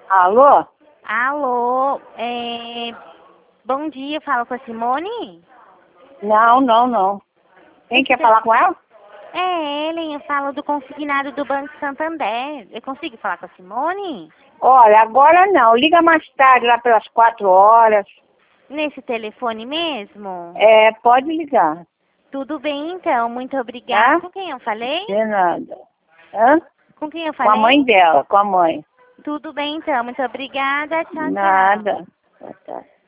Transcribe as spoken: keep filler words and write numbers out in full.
Alô? Alô, é... bom dia, fala com a Simone? Não, não, não. Quem quer falar com ela? É, Ellen, eu falo do consignado do Banco Santander. Eu consigo falar com a Simone? Olha, agora não. Liga mais tarde, lá pelas quatro horas. Nesse telefone mesmo? É, pode ligar. Tudo bem, então. Muito obrigada. Tá? Com quem eu falei? De nada. Hã? Com quem eu Com falei? a mãe dela, com a mãe. Tudo bem, então. Muito obrigada. Tchau, tchau. Nada. Boa tarde.